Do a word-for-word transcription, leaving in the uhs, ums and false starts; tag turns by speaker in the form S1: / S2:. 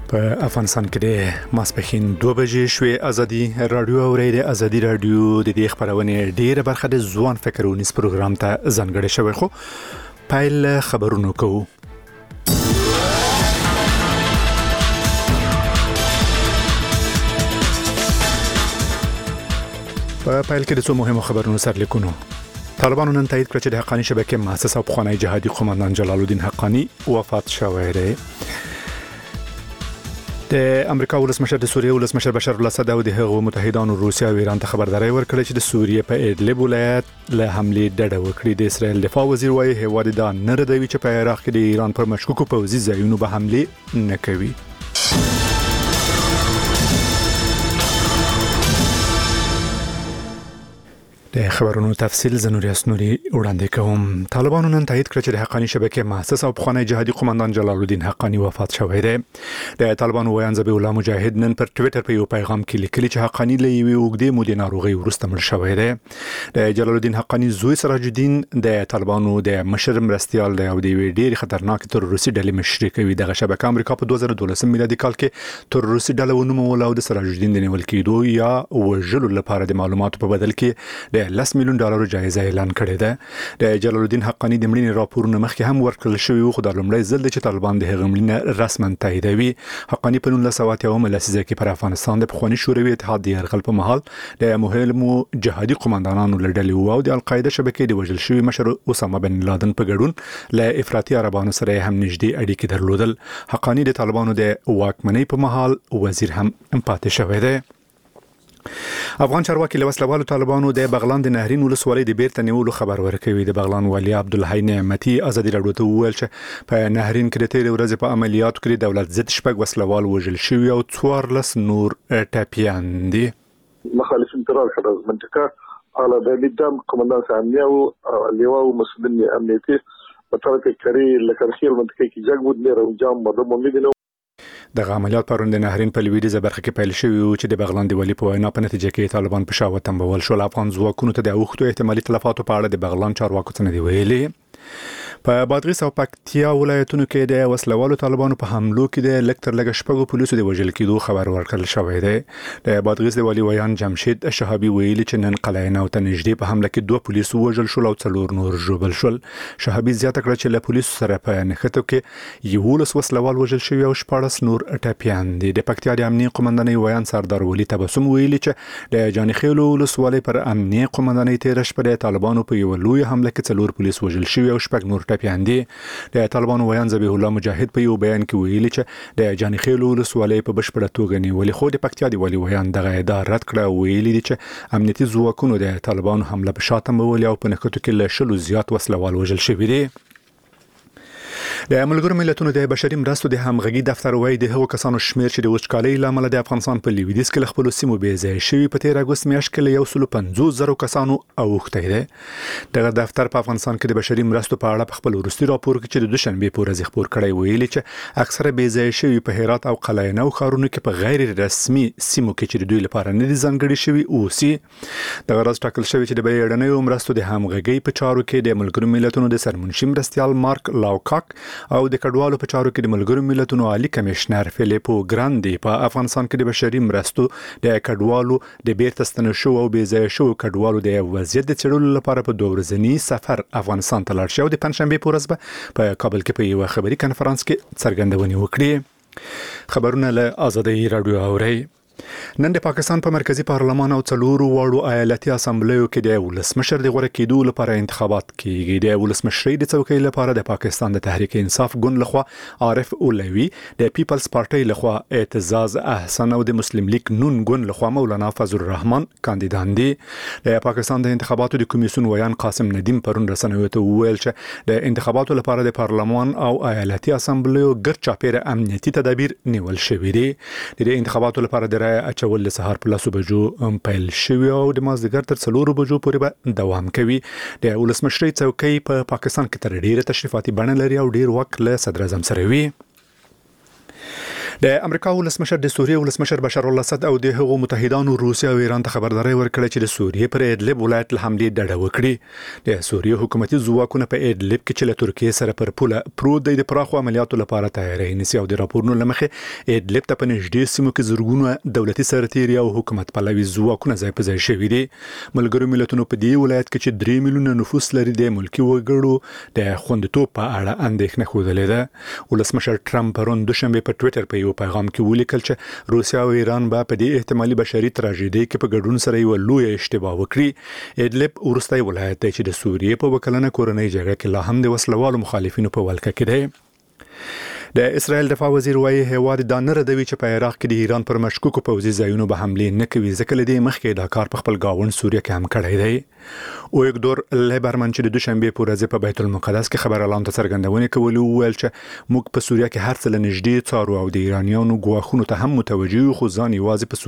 S1: په افغانستان کې د ماسپښین دوه بجې شوې ازادي رادیو اوري د ازادي رادیو د دې خبرونه ډیره برخه د ځوان فکرونیز پروګرام ته ځانګړې شوی خو پایل خبرونه کوو. په پایل کې د څو مهمو خبرونو سره لیکونو. طالبانو نن تایید کړ چې د حقانی شبکې مؤسس او پخوانی جهادي قومندان جلال الدین حقانی وفات شوی دی. د امریکا ولسمشر د سوریه ولسمشر بشار الاسد او د هغو متحدانو روسیا او ایران ته خبرداري ورکړه چې د سوریه په ادلب ولایت له حمله ډډه وکړي. د اسرائیل دفاع وزیر وايي هیواد دا نه ردوي چې په عراق کې د ایران پر مشکوکو پوځي ځایونو به حمله نه کوي. د خبرونو تفصیل زنوري اسنوري وړاندې کوم. طالبانو نن تایید کړ چې د حقانی شبکې مؤسس او پخوانی جهادي قومندان جلال الدین حقانی وفات شوی دی. د طالبانو ویان ذبیح الله مجاهد نن پر ټوئیټر په یو پیغام کې لیکلي چې حقانی له یوې اوږدې مودې ناروغي وروسته مړ شوی دی. د جلال الدین حقانی زوی سراج الدین د طالبانو د مشر مرستيال دی او د یوې ډېر خطرناک تروریستي ډلې مشري کوي. دغه شبکه امریکا په دوه زره دولسم میلادي کال کې تروریستي ډله ونومول او د سراج الدین د نیول کېدو یا وژلو لپاره د معلوماتو په بدل کې د لس میلیون ډالر جایزه اعلان کړې ده. د جلال الدین حقانی د مړینې راپورونه مخکې هم ورکړل شوی خو د لومړي ځل چې طالبان د هغه مړینه رسما تاییدوي. حقانی په نولس سوه اتیا لسیزه کې پر افغانستان د پخوانی شوروي اتحاد د یرغل په مهال د مهمو جهادي قومندانانو لړډلې او د القاعده شبکې د وژل شوی مشر اسامه بن لادن په ګډون له افراطي عربانو سره هم نږدې اړیکې درلودل. حقانی د طالبانو د واکمنۍ په مهال وزیر هم پاتې شوی دی. افغان چارواکي له وسلوالو طالبانو د بغلان د نهرین ولسوالۍ د بیرته نیولو خبر ورکوي. د بغلان والي عبدالحی نعمتي ازادي راډیو ته وویل چې په نهرین کې د تیر ورځې په عملیاتو کې دولت ضد شپږ وسلوال وژل شوي او څوارلس نور ټپیان دي.
S2: مخالفین ترار شد از منطقه حالا به میدم قماندان امنیه و لیوا و مسئولین امنیتی به طرف کری لکرخیل منطقه کې جنگ بود میره اونجا مردم میبینه.
S1: دغه عملیات پرون د نهرین په لویدیځه برخه کې پیل شوی او چې د بغلان د والي په وینا په نتیجه کې طالبان په شاوه تنبول شول. افغان ځواکونو ته د اوښتو احتمالي تلفاتو په اړه د بغلان چارواکو څخه دی ویلي. په بادغیس او پکتیا ولایتونو کې د وسلوالو طالبانو په حملو کې د لکتر لګ شپږو پولیسو د وژل کېدو خبر ورکړل شوی دی. د بادغیس د والي ویان جمشید شهابي ویلي چې نن قلعه او تنجدي په حمله کې دوه پولیسو وژل شول او څلور نور ژوبل شول. شهابي زیاته کړه چې له پولیسو سره په نښتو کې یولس وسلوال وژل شوی او شپږ نور ټپیان دي. د پکتیا د امنیه قومندانۍ ویان سردار ولی تبسم ویلي چې د جانخیل ولسوالۍ پر امنیه قومندانۍ تیر شپه د طالبانو په یو لوی حمله کې څلور پولیس وژل شوی او شپږ نور ټپیان دي. د طالبانو ویان ذبیح الله مجاهد په یو بیان کې ویلي چې د جانخیل ولسوالۍ په بشپړه توګه نیولې خو د پکتیا دی والي ویان دغه ادعا رد کړه. ویلي دي چې امنیتي ځواکونو د طالبانو حمله په شاته مولي او په نښتو کې له شلو زیات وسلوال وژل شوي دي. د ملګرو ملتونو د بشري مرستو د همغږي دفتر وايي د هغو کسانو شمیر چې د وچکالۍ لامل د افغانستان په لویدیځ کې خپل سیمو بې ځای شوي په تیر اګوست میاشت کې یو سل پنځوس زره کسانو اوښتی دی. دغه دفتر په افغانستان کې د بشري مرستو په اړه خپل وروستي راپور کې چې د دوشنبه په ورځ خبر کړی ویلي چې اکثره بې ځای شوي په هرات او قلعه نو ښارونو کې په غیر رسمي سیمو کې چې د دوی لپاره نه دي ځانګړي شوي اوسي. دغه راز ټاکل شوی چې د بیړنیو مرستو د همغږي په چارو کې د ملګرو ملتونو د سرمنشي مرستيال مارک لاوکاک او د کډوالو په چارو کې د ملګرو ملتونو عالی کمشنر فلیپو ګراندي په افغانستان کې د بشري مرستو د کډوالو د بیرته ستنه شو او بې ځای شو کډوالو د وضعیت د څېړلو لپاره په دوه ورځنی سفر افغانستان ته لاړ شو. د پنځشنبه په ورځ په کابل کې په یو خبري کانفرنس کې څرګندونې وکړې. خبرونه له ازادي رادیو اوري. نن د پاکستان په مرکزی پارلمان او څلورو واړو ایالتي اسامبلیو کې د ولسمشر د غوړه کېدو لپاره انتخابات کیږي. د ولسمشرۍ د څوکۍ لپاره د پاکستان د تحریک انصاف ګوند لخوا عارف اولوی، د پیپلز پارټۍ لخوا اعتزاز احسن او د مسلم لیگ نون ګوند لخوا مولانا فضل الرحمن کاندیدان دي. د پاکستان د انتخاباتو د کمیسیون ویان قاسم ندیم پرون رسنیو ته وویل چې د انتخاباتو لپاره د پارلمان او ایالتي اسامبلیو ګرد چاپیره امنیتي تدابیر نیول شوي دي. د انتخاباتو لپاره د اچول له سهار په لاسو بجو پیل شوی او د مازدیګر تر څلورو بجو پورې به دوام کوي. د ولسمشرۍ څوکۍ په پا پاکستان کې تر ډیره تشریفاتي بڼه لري او ډیر وخت له صدر اعظم سره وي. د امریکا ولسمشر د سوریه ولسمشر بشار الاسد او د هغو متحدانو روسیا او ایران ته خبرداري ورکړه چې د سوریه پر ادلب ولایت له حملې ډډه وکړي. د سوریه حکومتي ځواکونه په ادلب کې چې له ترکیه سره پر پوله پروت دی د پراخو عملیاتو لپاره تیاری نیسي او د راپورونو لمخې ادلب ته په نږدې سیمو کې زرګونه دولتي سرتیري او حکومت پلوي ځواکونه ځای په ځای شوي دي. ملګرو ملتونو په دې ولایت کې چې درې میلیونه نفوس لري د ملکي وګړو د خوندیتوب په اړه اندېښنه ښودلې ده. ولسمشر ټرمپ پرون دوشنبه په ټوئیټر په یو پیغام کې ولیکل چې روسیا او ایران به په دې احتمالي بشري تراژیدي کې په ګډون سره یو لوی اشتباه وکړي. ادلب ورستی ولایت دی چې د سوریې په وکلنه کورنۍ جګړه کې لا هم د وسلوالو مخالفینو په ولکه کې دی. د اسرائیل دفاع وزیر وایي هیواد دا نه ردوي چې په عراق کې د ایران پر مشکوکو پوځي ځایونو به حملې نه کوي ځکه له دې مخکې دا کار په خپل گاوند سوریه کې هم کړی دی. اویګدور لیبرمن چې د دوشنبه په ورځ په بیت المقدس کې خبر اعلان ته څرګندونه کوي وویل چې موږ په سوریه کې هر څه لنږدې څارو او د ایرانیانو ګواښونو ته هم متوجه یو خو ځان یوازې په